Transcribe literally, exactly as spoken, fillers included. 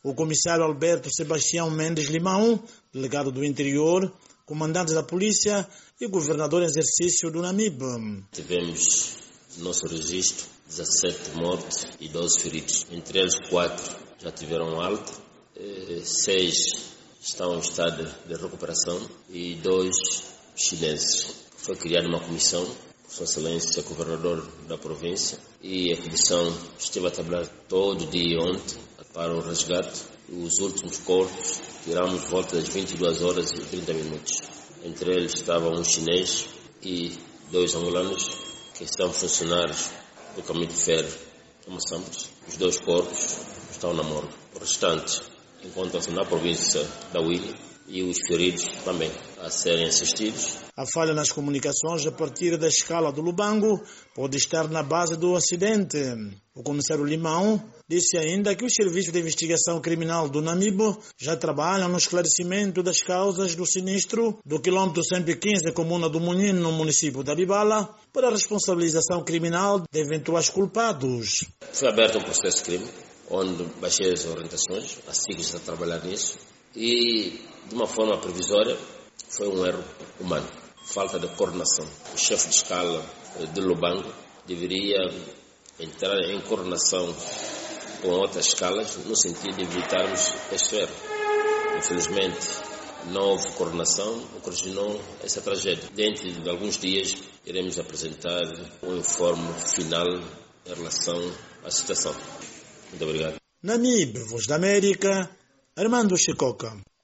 O comissário Alberto Sebastião Mendes Limão, delegado do Interior, comandante da polícia e governador em exercício do Namibe. Tivemos no nosso registro dezassete mortes e doze feridos. Entre eles, quatro já tiveram alta, seis estão em estado de recuperação e dois chineses. Foi criada uma comissão, Sua Excelência, governador da província, e a comissão esteve a trabalhar todo dia ontem para o resgate. Os últimos corpos tiramos volta das vinte e duas horas e trinta minutos. Entre eles estavam um chinês e dois angolanos que são funcionários do caminho de ferro de Moçambique. Os dois corpos estão na morgue. O restante encontram-se na província da Huila e os feridos também a serem assistidos. A falha nas comunicações a partir da escala do Lubango pode estar na base do acidente. O comissário Limão disse ainda que os serviços de investigação criminal do Namibe já trabalham no esclarecimento das causas do sinistro do quilômetro cento e quinze, comuna do Munino, no município de Abibala, para a responsabilização criminal de eventuais culpados. Foi aberto um processo de crime, onde baixei as orientações, a SIG está a trabalhar nisso, e de uma forma provisória foi um erro humano, falta de coordenação. O chefe de escala de Lubango deveria entrar em coordenação com outras escalas no sentido de evitarmos este erro. Infelizmente, não houve coordenação, o que originou essa tragédia. Dentro de alguns dias iremos apresentar um informe final em relação à situação. Muito obrigado. Namibe, Voz da América, Armando Chicoca.